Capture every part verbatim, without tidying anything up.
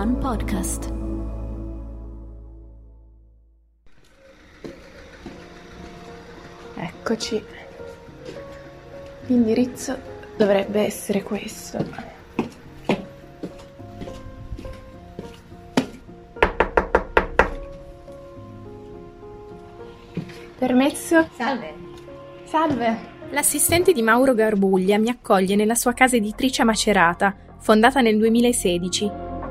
One Podcast. Eccoci. L'indirizzo dovrebbe essere questo. Permesso? Salve. Salve. L'assistente di Mauro Garbuglia mi accoglie nella sua casa editrice a Macerata, fondata nel duemilasedici.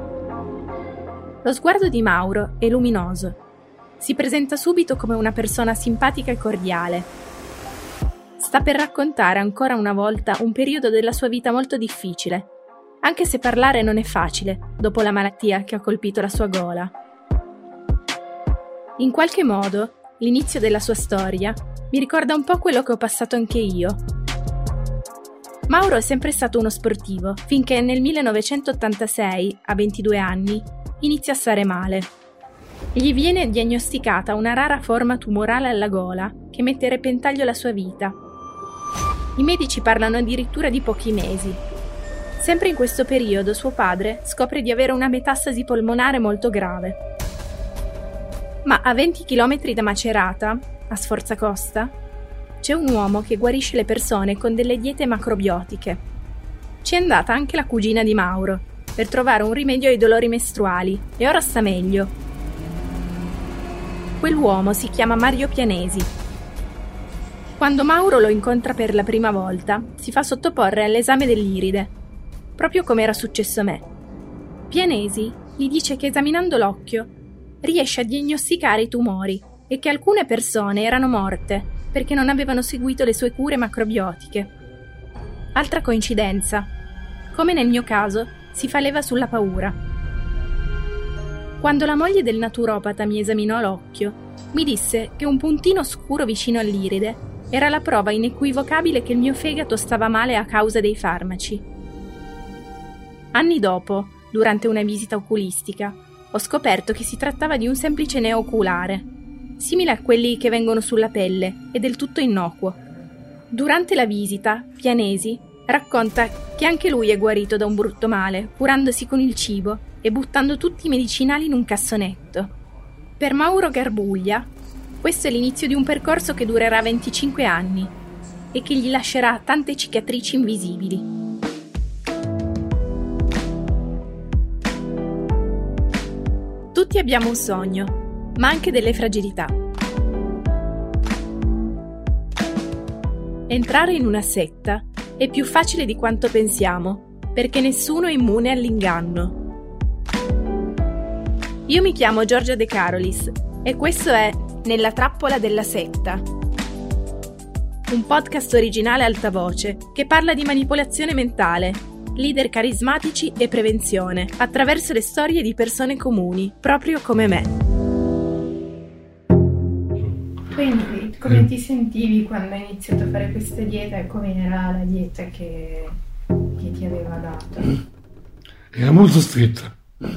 Lo sguardo di Mauro è luminoso. Si presenta subito come una persona simpatica e cordiale. Sta per raccontare ancora una volta un periodo della sua vita molto difficile, anche se parlare non è facile dopo la malattia che ha colpito la sua gola. In qualche modo, l'inizio della sua storia mi ricorda un po' quello che ho passato anche io. Mauro è sempre stato uno sportivo, finché nel millenovecentottantasei, a ventidue anni, inizia a stare male. Gli viene diagnosticata una rara forma tumorale alla gola che mette a repentaglio la sua vita. I medici parlano addirittura di pochi mesi. Sempre in questo periodo suo padre scopre di avere una metastasi polmonare molto grave. Ma a venti chilometri da Macerata, a Sforzacosta, c'è un uomo che guarisce le persone con delle diete macrobiotiche. Ci è andata anche la cugina di Mauro per trovare un rimedio ai dolori mestruali e ora sta meglio. Quell'uomo si chiama Mario Pianesi. Quando Mauro lo incontra per la prima volta, si fa sottoporre all'esame dell'iride, proprio come era successo a me. Pianesi gli dice che esaminando l'occhio riesce a diagnosticare i tumori e che alcune persone erano morte perché non avevano seguito le sue cure macrobiotiche. Altra coincidenza. Come nel mio caso, si fa leva sulla paura. Quando la moglie del naturopata mi esaminò l'occhio, mi disse che un puntino scuro vicino all'iride era la prova inequivocabile che il mio fegato stava male a causa dei farmaci. Anni dopo, durante una visita oculistica, ho scoperto che si trattava di un semplice neo oculare, simile a quelli che vengono sulla pelle e del tutto innocuo. Durante la visita, Pianesi racconta che anche lui è guarito da un brutto male, curandosi con il cibo e buttando tutti i medicinali in un cassonetto. Per Mauro Garbuglia, questo è l'inizio di un percorso che durerà venticinque anni e che gli lascerà tante cicatrici invisibili. Tutti abbiamo un sogno, ma anche delle fragilità. Entrare in una setta è più facile di quanto pensiamo, perché nessuno è immune all'inganno. Io mi chiamo Giorgia De Carolis e questo è Nella trappola della setta, un podcast originale alta voce che parla di manipolazione mentale, leader carismatici e prevenzione, attraverso le storie di persone comuni, proprio come me. Quindi, come ti sentivi quando hai iniziato a fare questa dieta e com'era la dieta che, che ti aveva dato? Era molto stretta.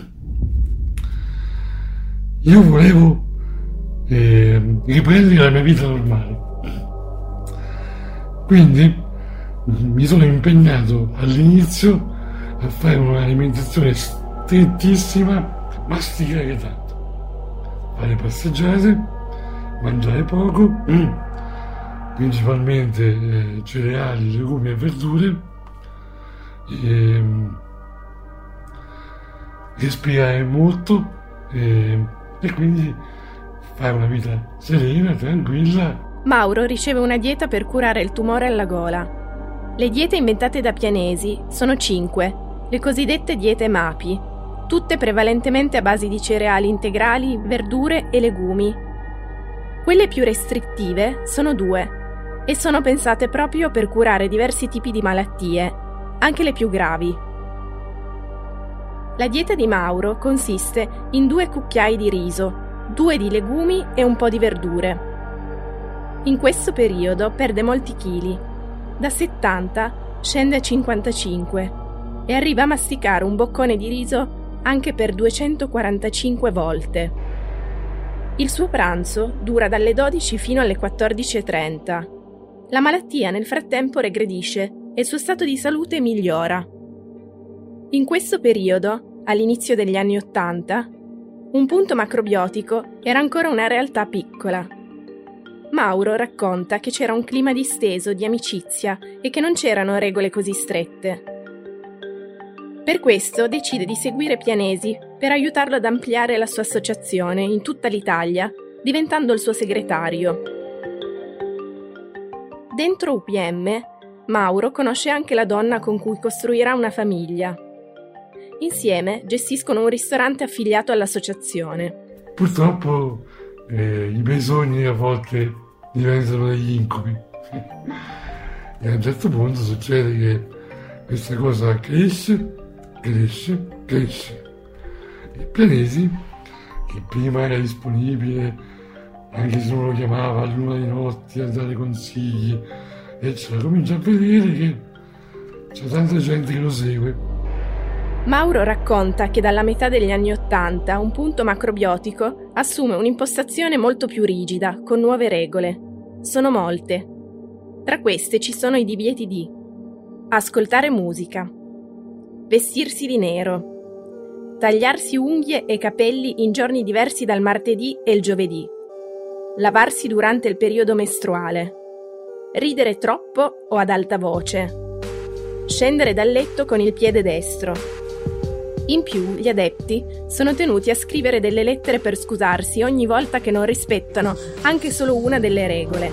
Io volevo eh, riprendere la mia vita normale. Quindi mi sono impegnato all'inizio a fare un'alimentazione strettissima, masticare tanto, fare passeggiate, mangiare poco, principalmente eh, cereali, legumi e verdure, e, respirare molto e, e quindi fare una vita serena, tranquilla. Mauro riceve una dieta per curare il tumore alla gola. Le diete inventate da Pianesi sono cinque, le cosiddette diete MAPI, tutte prevalentemente a base di cereali integrali, verdure e legumi. Quelle più restrittive sono due e sono pensate proprio per curare diversi tipi di malattie, anche le più gravi. La dieta di Mauro consiste in due cucchiai di riso, due di legumi e un po' di verdure. In questo periodo perde molti chili. Da settanta scende a cinquantacinque e arriva a masticare un boccone di riso anche per duecentoquarantacinque volte. Il suo pranzo dura dalle dodici fino alle quattordici e trenta. La malattia nel frattempo regredisce e il suo stato di salute migliora. In questo periodo all'inizio degli anni Ottanta, un punto macrobiotico era ancora una realtà piccola. Mauro racconta che c'era un clima disteso, di amicizia e che non c'erano regole così strette. Per questo decide di seguire Pianesi per aiutarlo ad ampliare la sua associazione in tutta l'Italia, diventando il suo segretario. Dentro U P M, Mauro conosce anche la donna con cui costruirà una famiglia. Insieme gestiscono un ristorante affiliato all'associazione. Purtroppo eh, i miei sogni a volte diventano degli incubi. E a un certo punto succede che questa cosa cresce, cresce, cresce. E Pianesi, che prima era disponibile, anche se uno lo chiamava a luna di notte a dare consigli, eccetera, comincia a vedere che c'è tanta gente che lo segue. Mauro racconta che dalla metà degli anni Ottanta un punto macrobiotico assume un'impostazione molto più rigida, con nuove regole. Sono molte. Tra queste ci sono i divieti di ascoltare musica, vestirsi di nero, tagliarsi unghie e capelli in giorni diversi dal martedì e il giovedì, lavarsi durante il periodo mestruale, ridere troppo o ad alta voce, scendere dal letto con il piede destro. In più, gli adepti sono tenuti a scrivere delle lettere per scusarsi ogni volta che non rispettano anche solo una delle regole.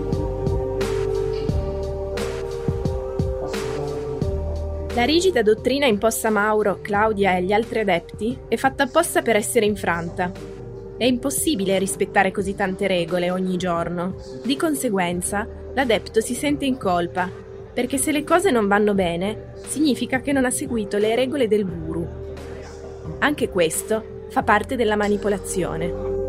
La rigida dottrina imposta a Mauro, Claudia e agli altri adepti è fatta apposta per essere infranta. È impossibile rispettare così tante regole ogni giorno. Di conseguenza, l'adepto si sente in colpa, perché se le cose non vanno bene, significa che non ha seguito le regole del guru. Anche questo fa parte della manipolazione.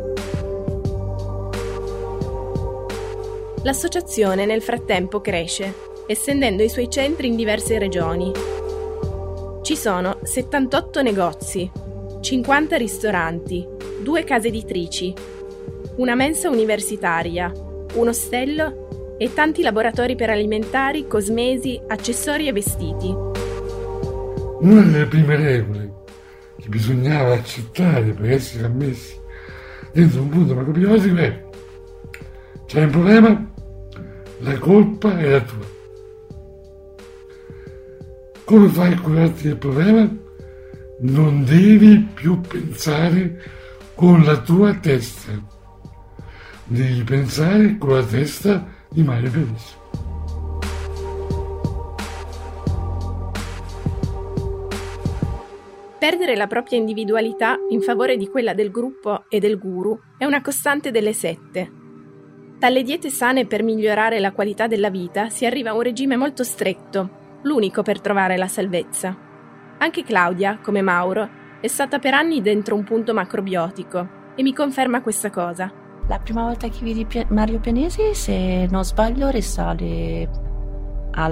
L'associazione nel frattempo cresce, estendendo i suoi centri in diverse regioni. Ci sono settantotto negozi, cinquanta ristoranti, due case editrici, una mensa universitaria, un ostello e tanti laboratori per alimentari, cosmesi, accessori e vestiti. Una delle prime regole che bisognava accettare per essere ammessi dentro un punto macrobiotico è: c'è un problema, la colpa è la tua. Come fai a curarti del problema? Non devi più pensare con la tua testa, devi pensare con la testa di Mario Pianesi. Perdere la propria individualità in favore di quella del gruppo e del guru è una costante delle sette. Dalle diete sane per migliorare la qualità della vita si arriva a un regime molto stretto, l'unico per trovare la salvezza. Anche Claudia, come Mauro, è stata per anni dentro un punto macrobiotico e mi conferma questa cosa. La prima volta che vidi Mario Pianesi, se non sbaglio, risale al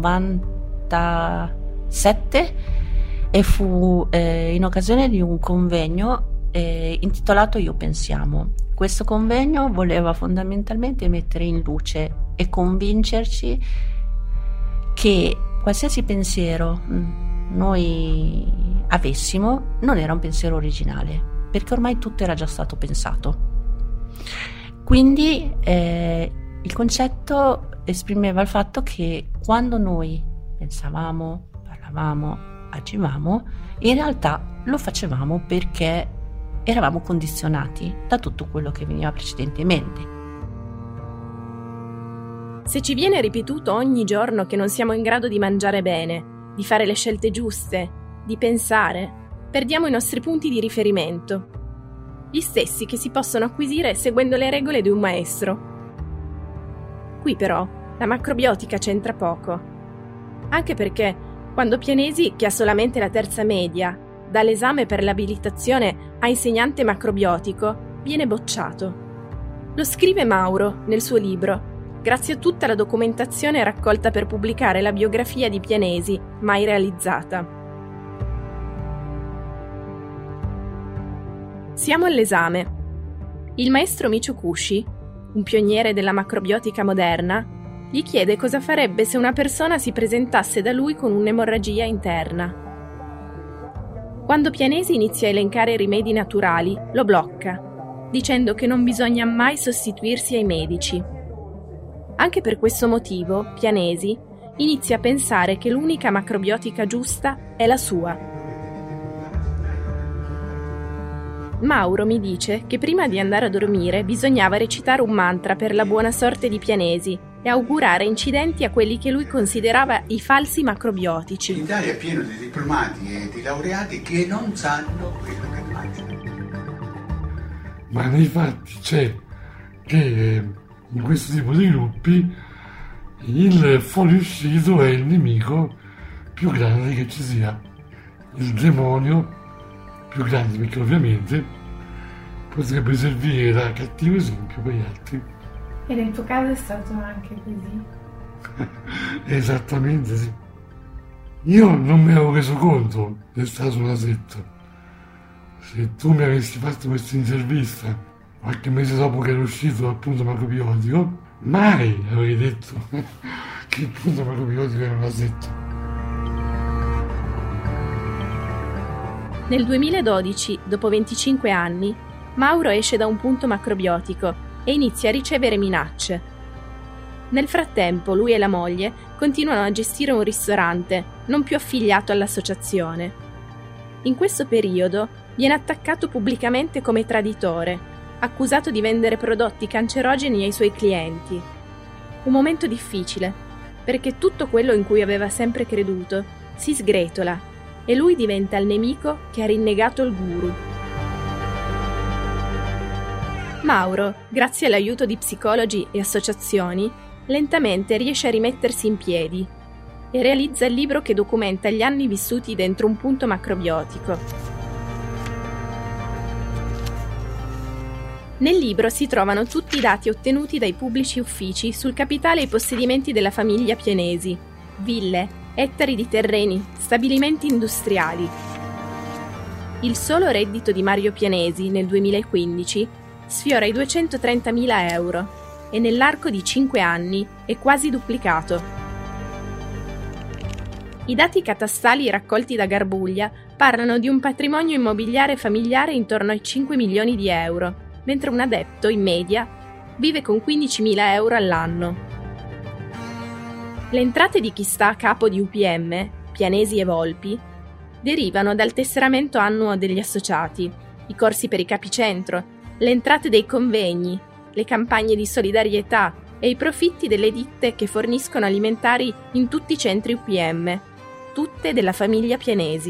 novantasette e fu eh, in occasione di un convegno eh, intitolato Io Pensiamo. Questo convegno voleva fondamentalmente mettere in luce e convincerci che qualsiasi pensiero noi avessimo non era un pensiero originale, perché ormai tutto era già stato pensato. Quindi eh, il concetto esprimeva il fatto che quando noi pensavamo, parlavamo, agivamo, in realtà lo facevamo perché eravamo condizionati da tutto quello che veniva precedentemente. Se ci viene ripetuto ogni giorno che non siamo in grado di mangiare bene, di fare le scelte giuste, di pensare, perdiamo i nostri punti di riferimento, gli stessi che si possono acquisire seguendo le regole di un maestro. Qui però la macrobiotica c'entra poco, anche perché quando Pianesi, che ha solamente la terza media, dà l'esame per l'abilitazione a insegnante macrobiotico, viene bocciato. Lo scrive Mauro nel suo libro, grazie a tutta la documentazione raccolta per pubblicare la biografia di Pianesi, mai realizzata. Siamo all'esame. Il maestro Michio Kushi, un pioniere della macrobiotica moderna, gli chiede cosa farebbe se una persona si presentasse da lui con un'emorragia interna. Quando Pianesi inizia a elencare i rimedi naturali, lo blocca, dicendo che non bisogna mai sostituirsi ai medici. Anche per questo motivo, Pianesi inizia a pensare che l'unica macrobiotica giusta è la sua. Mauro mi dice che prima di andare a dormire bisognava recitare un mantra per la buona sorte di Pianesi e augurare incidenti a quelli che lui considerava i falsi macrobiotici. L'Italia è pieno di diplomati e di laureati che non sanno quello che mangiano. Ma nei fatti c'è che in questo tipo di gruppi il fuoriuscito è il nemico più grande che ci sia, il demonio più grande, perché ovviamente potrebbe servire da cattivo esempio per gli altri. E nel tuo caso è stato anche così? Esattamente sì. Io non mi avevo reso conto che è stato una setta. Se tu mi avessi fatto questa intervista qualche mese dopo che ero uscito dal punto macrobiotico, mai avrei detto che il punto macrobiotico era una setta. Nel duemiladodici, dopo venticinque anni, Mauro esce da un punto macrobiotico e inizia a ricevere minacce. Nel frattempo, lui e la moglie continuano a gestire un ristorante, non più affiliato all'associazione. In questo periodo viene attaccato pubblicamente come traditore, accusato di vendere prodotti cancerogeni ai suoi clienti. Un momento difficile, perché tutto quello in cui aveva sempre creduto si sgretola e lui diventa il nemico che ha rinnegato il guru. Mauro, grazie all'aiuto di psicologi e associazioni, lentamente riesce a rimettersi in piedi e realizza il libro che documenta gli anni vissuti dentro un punto macrobiotico. Nel libro si trovano tutti i dati ottenuti dai pubblici uffici sul capitale e i possedimenti della famiglia Pianesi, ville, ettari di terreni, stabilimenti industriali. Il solo reddito di Mario Pianesi nel duemilaquindici sfiora i duecentotrentamila euro e nell'arco di cinque anni è quasi duplicato. I dati catastali raccolti da Garbuglia parlano di un patrimonio immobiliare familiare intorno ai cinque milioni di euro, mentre un addetto, in media, vive con quindicimila euro all'anno. Le entrate di chi sta a capo di U P M, Pianesi e Volpi, derivano dal tesseramento annuo degli associati, i corsi per i capicentro, le entrate dei convegni, le campagne di solidarietà e i profitti delle ditte che forniscono alimentari in tutti i centri U P M, tutte della famiglia Pianesi.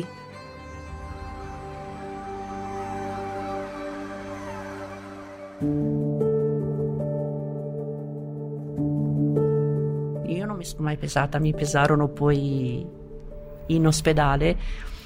Io non mi sono mai pesata, mi pesarono poi in ospedale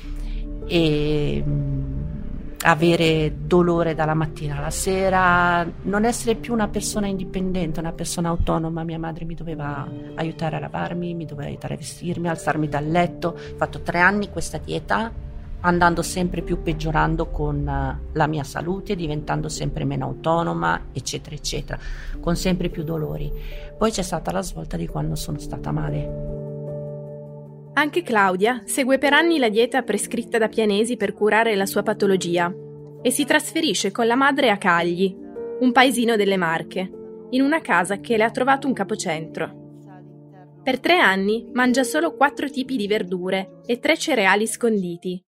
e avere dolore dalla mattina alla sera, non essere più una persona indipendente, una persona autonoma. Mia madre mi doveva aiutare a lavarmi, mi doveva aiutare a vestirmi, a alzarmi dal letto. Ho fatto tre anni questa dieta, andando sempre più peggiorando con la mia salute, diventando sempre meno autonoma, eccetera eccetera, con sempre più dolori. Poi c'è stata la svolta di quando sono stata male. Anche Claudia segue per anni la dieta prescritta da Pianesi per curare la sua patologia e si trasferisce con la madre a Cagli, un paesino delle Marche, in una casa che le ha trovato un capocentro. Per tre anni mangia solo quattro tipi di verdure e tre cereali sconditi.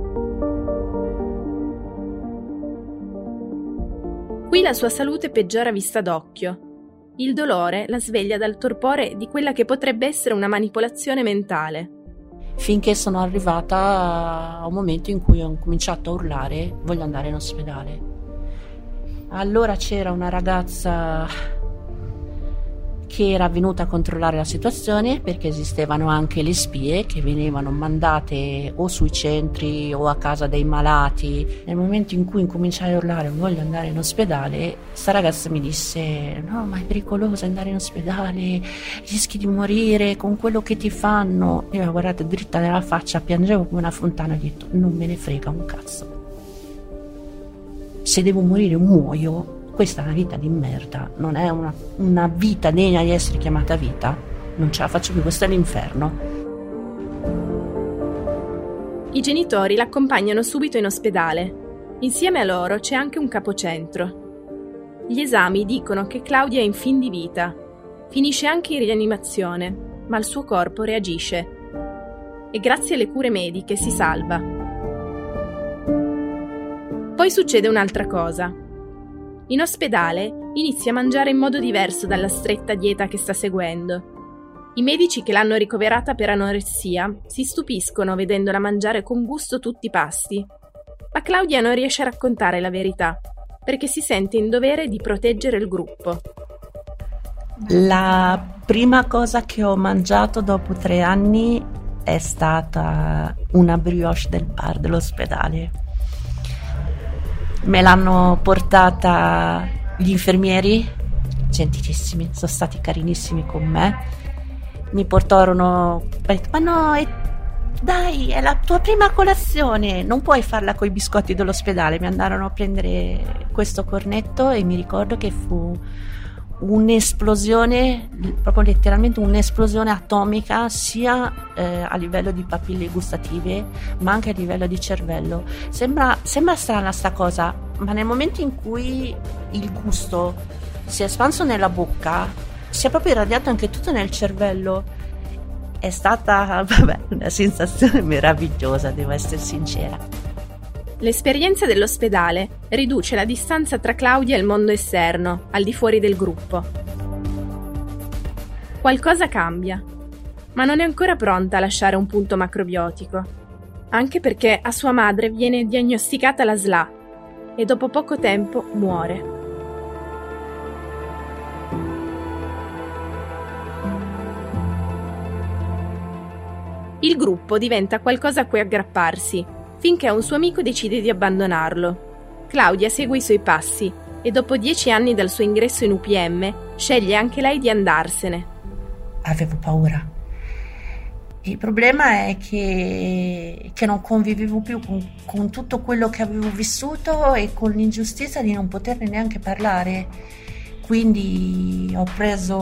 Qui la sua salute peggiora a vista d'occhio. Il dolore la sveglia dal torpore di quella che potrebbe essere una manipolazione mentale. Finché sono arrivata a un momento in cui ho cominciato a urlare: voglio andare in ospedale. Allora c'era una ragazza che era venuta a controllare la situazione, perché esistevano anche le spie che venivano mandate o sui centri o a casa dei malati. Nel momento in cui incominciai a urlare voglio andare in ospedale, sta ragazza mi disse: no, ma è pericoloso andare in ospedale, rischi di morire con quello che ti fanno. Io l'ho guardata dritta nella faccia, piangevo come una fontana e ho detto: non me ne frega un cazzo, se devo morire muoio. Questa è una vita di merda, non è una, una vita degna di essere chiamata vita. Non ce la faccio più, questo è l'inferno. I genitori l'accompagnano subito in ospedale. Insieme a loro c'è anche un capocentro. Gli esami dicono che Claudia è in fin di vita. Finisce anche in rianimazione, ma il suo corpo reagisce. E grazie alle cure mediche si salva. Poi succede un'altra cosa. In ospedale inizia a mangiare in modo diverso dalla stretta dieta che sta seguendo. I medici che l'hanno ricoverata per anoressia si stupiscono vedendola mangiare con gusto tutti i pasti. Ma Claudia non riesce a raccontare la verità, perché si sente in dovere di proteggere il gruppo. La prima cosa che ho mangiato dopo tre anni è stata una brioche del bar dell'ospedale. Me l'hanno portata gli infermieri, gentilissimi, sono stati carinissimi con me. Mi portarono, ho detto, ma no, è, dai, è la tua prima colazione, non puoi farla coi biscotti dell'ospedale. Mi andarono a prendere questo cornetto e mi ricordo che fu un'esplosione, proprio letteralmente un'esplosione atomica, sia eh, a livello di papille gustative ma anche a livello di cervello. Sembra, sembra strana sta cosa, ma nel momento in cui il gusto si è espanso nella bocca, si è proprio irradiato anche tutto nel cervello. È stata, vabbè, una sensazione meravigliosa, devo essere sincera. L'esperienza dell'ospedale riduce la distanza tra Claudia e il mondo esterno, al di fuori del gruppo. Qualcosa cambia, ma non è ancora pronta a lasciare un punto macrobiotico, anche perché a sua madre viene diagnosticata la S L A e dopo poco tempo muore. Il gruppo diventa qualcosa a cui aggrapparsi, finché un suo amico decide di abbandonarlo. Claudia segue i suoi passi e dopo dieci anni dal suo ingresso in U P M sceglie anche lei di andarsene. Avevo paura. Il problema è che, che non convivevo più con, con tutto quello che avevo vissuto e con l'ingiustizia di non poterne neanche parlare. Quindi ho preso,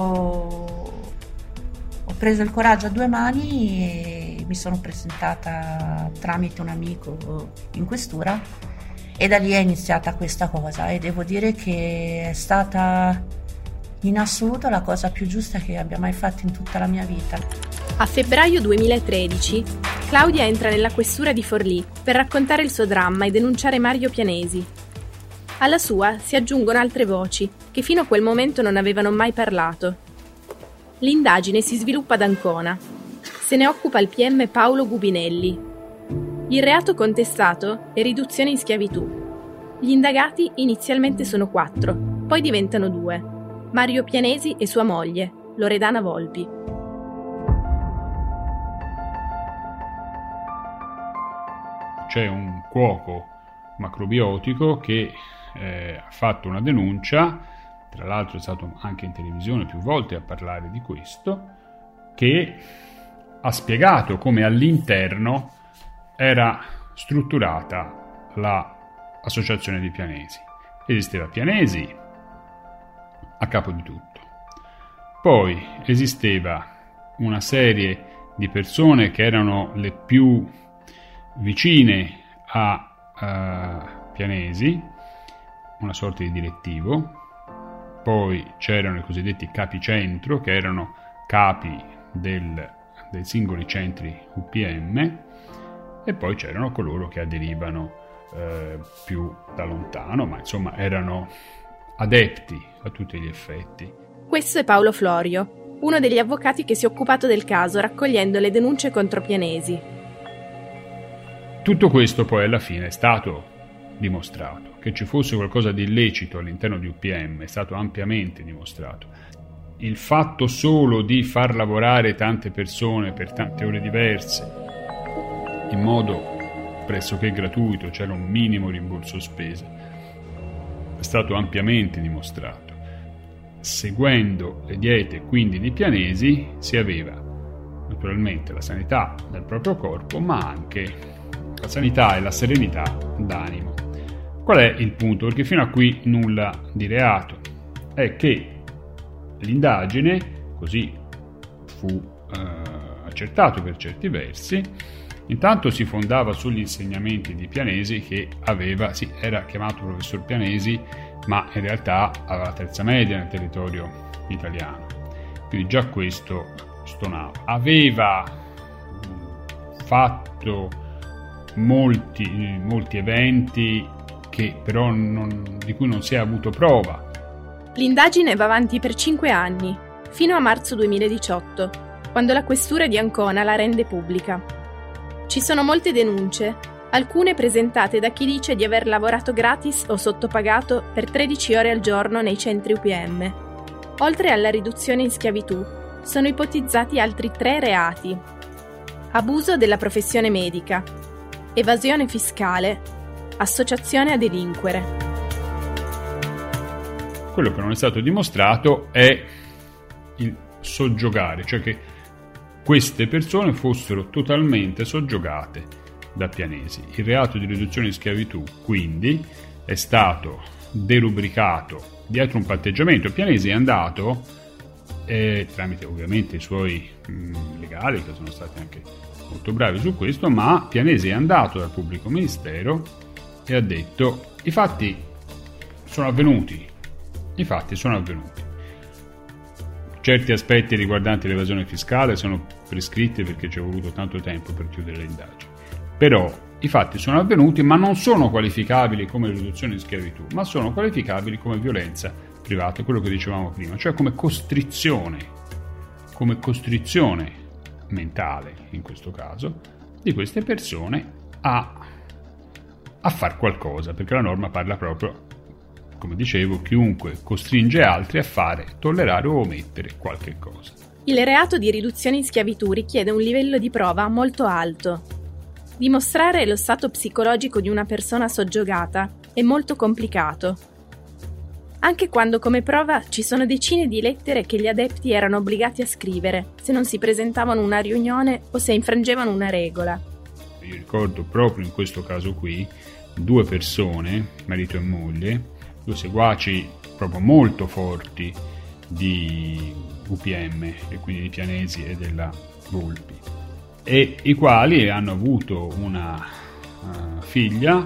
ho preso il coraggio a due mani e mi sono presentata tramite un amico in questura e da lì è iniziata questa cosa e devo dire che è stata in assoluto la cosa più giusta che abbia mai fatto in tutta la mia vita. A febbraio duemilatredici Claudia entra nella questura di Forlì per raccontare il suo dramma e denunciare Mario Pianesi. Alla sua si aggiungono altre voci che fino a quel momento non avevano mai parlato. L'indagine si sviluppa ad Ancona. Se ne occupa il P M Paolo Gubinelli. Il reato contestato è riduzione in schiavitù. Gli indagati inizialmente sono quattro, poi diventano due: Mario Pianesi e sua moglie, Loredana Volpi. C'è un cuoco macrobiotico che eh, ha fatto una denuncia, tra l'altro è stato anche in televisione più volte a parlare di questo, che ha spiegato come all'interno era strutturata l'associazione di Pianesi. Esisteva Pianesi a capo di tutto. Poi esisteva una serie di persone che erano le più vicine a uh, Pianesi, una sorta di direttivo. Poi c'erano i cosiddetti capi centro, che erano capi del dei singoli centri U P M, e poi c'erano coloro che aderivano eh, più da lontano, ma insomma erano adepti a tutti gli effetti. Questo è Paolo Florio, uno degli avvocati che si è occupato del caso raccogliendo le denunce contro Pianesi. Tutto questo poi alla fine è stato dimostrato. Che ci fosse qualcosa di illecito all'interno di U P M è stato ampiamente dimostrato. Il fatto solo di far lavorare tante persone per tante ore diverse in modo pressoché gratuito, c'era un minimo rimborso spese, è stato ampiamente dimostrato. Seguendo le diete quindi di Pianesi si aveva naturalmente la sanità del proprio corpo, ma anche la sanità e la serenità d'animo. Qual è il punto? Perché fino a qui nulla di reato. È che l'indagine, così fu eh, accertato per certi versi, Intanto si fondava sugli insegnamenti di Pianesi, che aveva, sì, era chiamato professor Pianesi, ma in realtà aveva la terza media nel territorio italiano. Quindi già questo stonava. Aveva fatto molti, molti eventi che però non, di cui non si è avuto prova. L'indagine va avanti per cinque anni, fino a marzo duemiladiciotto, quando la questura di Ancona la rende pubblica. Ci sono molte denunce, alcune presentate da chi dice di aver lavorato gratis o sottopagato per tredici ore al giorno nei centri U P M. Oltre alla riduzione in schiavitù, sono ipotizzati altri tre reati: abuso della professione medica, evasione fiscale, associazione a delinquere. Quello che non è stato dimostrato è il soggiogare, cioè che queste persone fossero totalmente soggiogate da Pianesi. Il reato di riduzione in schiavitù, quindi, è stato derubricato dietro un patteggiamento. Pianesi è andato, eh, tramite ovviamente i suoi mh, legali, che sono stati anche molto bravi su questo, ma Pianesi è andato dal pubblico ministero e ha detto: i fatti sono avvenuti, i fatti sono avvenuti. Certi aspetti riguardanti l'evasione fiscale sono prescritti perché ci è voluto tanto tempo per chiudere le indagini. Però i fatti sono avvenuti, ma non sono qualificabili come riduzione in schiavitù, ma sono qualificabili come violenza privata, quello che dicevamo prima, cioè come costrizione, come costrizione mentale, in questo caso, di queste persone a, a far qualcosa, perché la norma parla proprio, come dicevo, chiunque costringe altri a fare, tollerare o omettere qualche cosa. Il reato di riduzione in schiavitù richiede un livello di prova molto alto. Dimostrare lo stato psicologico di una persona soggiogata è molto complicato. Anche quando come prova ci sono decine di lettere che gli adepti erano obbligati a scrivere se non si presentavano a una riunione o se infrangevano una regola. Io ricordo proprio in questo caso qui due persone, marito e moglie, due seguaci proprio molto forti di U P M e quindi di Pianesi e della Volpi, e i quali hanno avuto una uh, figlia.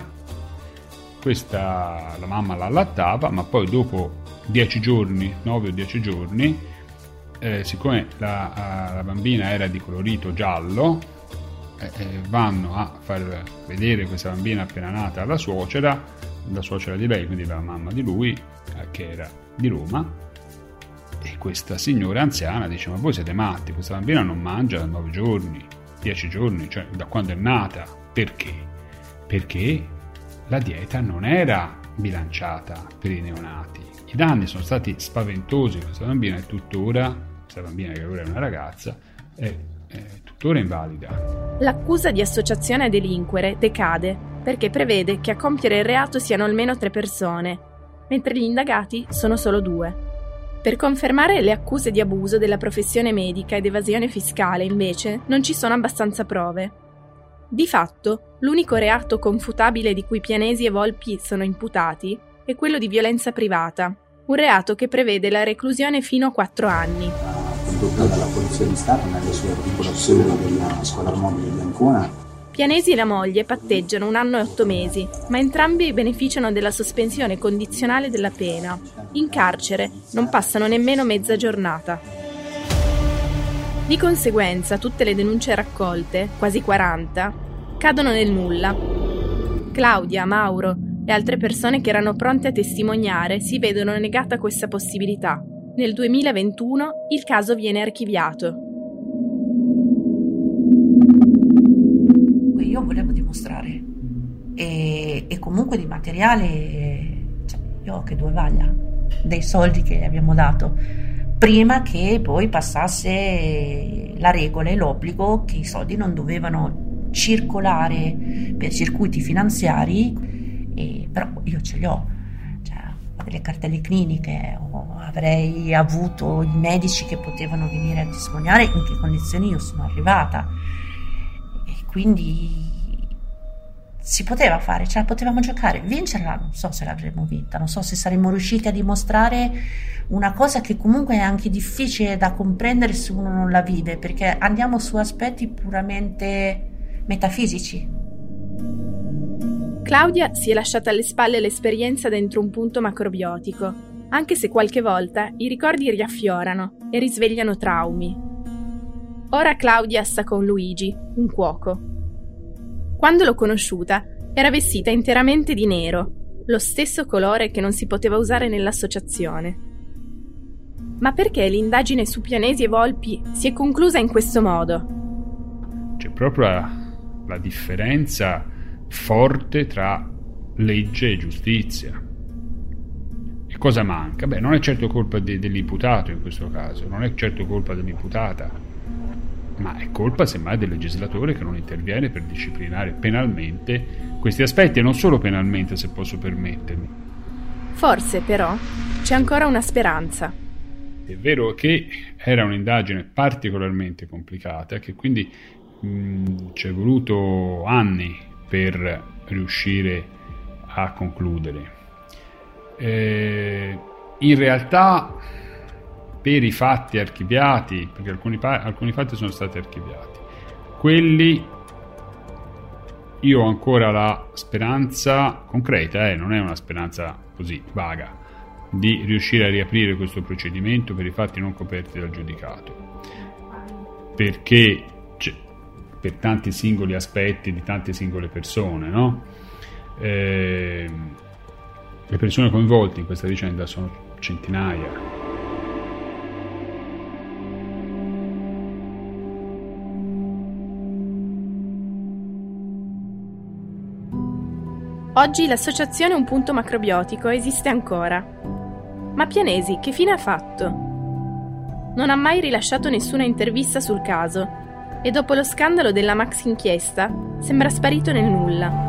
Questa, la mamma la allattava, ma poi dopo dieci giorni, nove o dieci giorni, eh, siccome la, la bambina era di colorito giallo, eh, eh, vanno a far vedere questa bambina appena nata alla suocera, la suocera di lei, quindi la mamma di lui, eh, che era di Roma, e questa signora anziana dice: ma voi siete matti, questa bambina non mangia da nove giorni, dieci giorni, cioè da quando è nata. Perché? Perché la dieta non era bilanciata per i neonati. I danni sono stati spaventosi. Questa bambina è tuttora, questa bambina che ora è una ragazza, è, è tuttora invalida. L'accusa di associazione a delinquere decade perché prevede che a compiere il reato siano almeno tre persone, mentre gli indagati sono solo due. Per confermare le accuse di abuso della professione medica ed evasione fiscale, invece, non ci sono abbastanza prove. Di fatto, l'unico reato confutabile di cui Pianesi e Volpi sono imputati è quello di violenza privata, un reato che prevede la reclusione fino a quattro anni. Condotta dalla Polizia di Stato nelle sue articolazioni della squadra mobile di Ancona. Pianesi e la moglie patteggiano un anno e otto mesi, ma entrambi beneficiano della sospensione condizionale della pena. In carcere non passano nemmeno mezza giornata. Di conseguenza, tutte le denunce raccolte, quasi quaranta, cadono nel nulla. Claudia, Mauro e altre persone che erano pronte a testimoniare si vedono negata questa possibilità. Nel duemilaventuno il caso viene archiviato. Io volevo dimostrare e, e comunque di materiale, cioè, io che due vaglia dei soldi che gli abbiamo dato, prima che poi passasse la regola e l'obbligo che i soldi non dovevano circolare per circuiti finanziari, e, però io ce li ho, cioè, ho delle cartelle cliniche, o avrei avuto i medici che potevano venire a testimoniare in che condizioni io sono arrivata, e quindi si poteva fare, ce la potevamo giocare, vincerla non so se l'avremmo vinta, non so se saremmo riusciti a dimostrare una cosa che comunque è anche difficile da comprendere se uno non la vive, perché andiamo su aspetti puramente metafisici. Claudia si è lasciata alle spalle l'esperienza dentro un punto macrobiotico, anche se qualche volta i ricordi riaffiorano e risvegliano traumi. Ora Claudia sta con Luigi, un cuoco. Quando l'ho conosciuta, era vestita interamente di nero, lo stesso colore che non si poteva usare nell'associazione. Ma perché l'indagine su Pianesi e Volpi si è conclusa in questo modo? C'è proprio la, la differenza forte tra legge e giustizia. E cosa manca? Beh, non è certo colpa de- dell'imputato in questo caso, non è certo colpa dell'imputata, ma è colpa semmai del legislatore che non interviene per disciplinare penalmente questi aspetti, e non solo penalmente, se posso permettermi. Forse, però, c'è ancora una speranza. È vero che era un'indagine particolarmente complicata, che quindi mh, ci è voluto anni per riuscire a concludere. Eh, in realtà, per i fatti archiviati, perché alcuni, pa- alcuni fatti sono stati archiviati, quelli io ho ancora la speranza concreta, eh, non è una speranza così vaga, di riuscire a riaprire questo procedimento per i fatti non coperti dal giudicato, perché c- per tanti singoli aspetti di tante singole persone, no? Eh, le persone coinvolte in questa vicenda sono centinaia. Oggi l'associazione Un Punto Macrobiotico esiste ancora. Ma Pianesi che fine ha fatto? Non ha mai rilasciato nessuna intervista sul caso e dopo lo scandalo della maxi inchiesta sembra sparito nel nulla.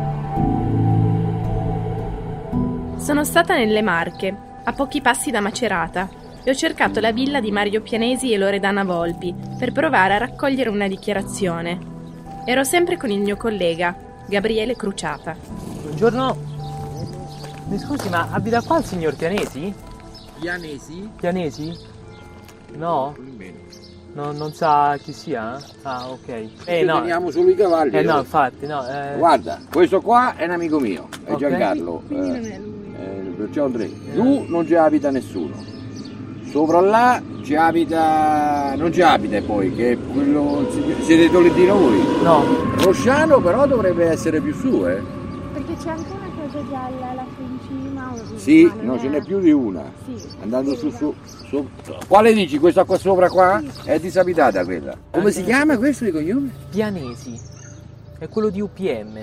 Sono stata nelle Marche, a pochi passi da Macerata, e ho cercato la villa di Mario Pianesi e Loredana Volpi per provare a raccogliere una dichiarazione. Ero sempre con il mio collega, Gabriele Cruciata. Buongiorno. Mi scusi, ma abita qua il signor Pianesi? Pianesi? Pianesi? No? No, non sa chi sia? Ah, ok. Eh, no. Teniamo solo i cavalli. Eh, no, infatti, no. Eh... Guarda, questo qua è un amico mio, è Okay. Giancarlo. Eh, eh, c'è Andrea. Giù non ci abita nessuno. Sopra là ci abita. Non ci abita poi, che è quello. Siete Tolentino voi? No. Rosciano però dovrebbe essere più su, eh? Perché c'è anche una casa gialla là in cima. Sì, ma non no, è- ce n'è più di una. Sì. Andando su, su, su. Quale dici? Questa qua sopra qua? Sì. È disabitata quella. Come si chiama questo di cognome? Pianesi. È quello di U P M.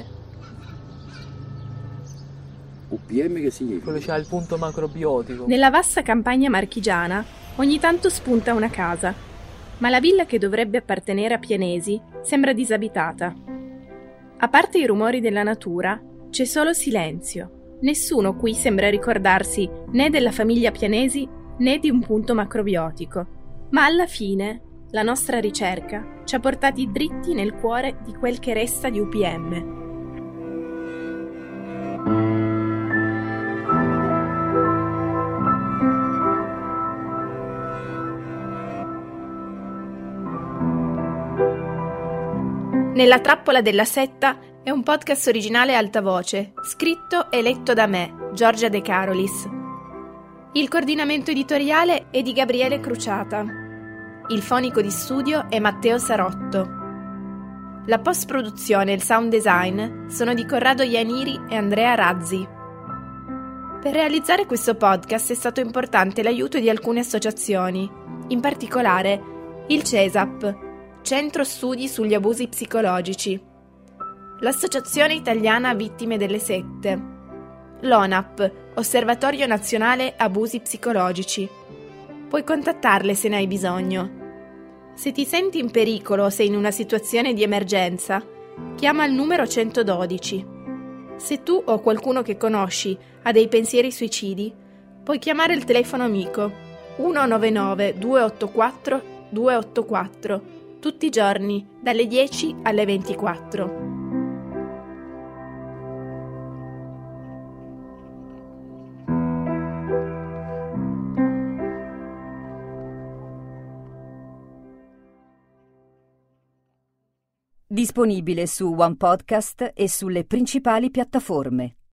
U P M che significa? Quello c'ha il punto macrobiotico. Nella vasta campagna marchigiana ogni tanto spunta una casa, ma la villa che dovrebbe appartenere a Pianesi sembra disabitata. A parte i rumori della natura, c'è solo silenzio. Nessuno qui sembra ricordarsi né della famiglia Pianesi né di un punto macrobiotico. Ma alla fine, la nostra ricerca ci ha portati dritti nel cuore di quel che resta di U P M. Nella trappola della setta è un podcast originale Alta Voce, scritto e letto da me, Giorgia De Carolis. Il coordinamento editoriale è di Gabriele Cruciata. Il fonico di studio è Matteo Sarotto. La post-produzione e il sound design sono di Corrado Ianiri e Andrea Razzi. Per realizzare questo podcast è stato importante l'aiuto di alcune associazioni, in particolare il CESAP, Centro Studi sugli Abusi Psicologici, l'Associazione Italiana Vittime delle Sette, l'ONAP, Osservatorio Nazionale Abusi Psicologici. Puoi contattarle se ne hai bisogno. Se ti senti in pericolo o sei in una situazione di emergenza, chiama il numero centododici. Se tu o qualcuno che conosci ha dei pensieri suicidi, puoi chiamare il telefono amico uno nove nove due otto quattro due otto quattro tutti i giorni dalle dieci alle ventiquattro. Disponibile su One Podcast e sulle principali piattaforme.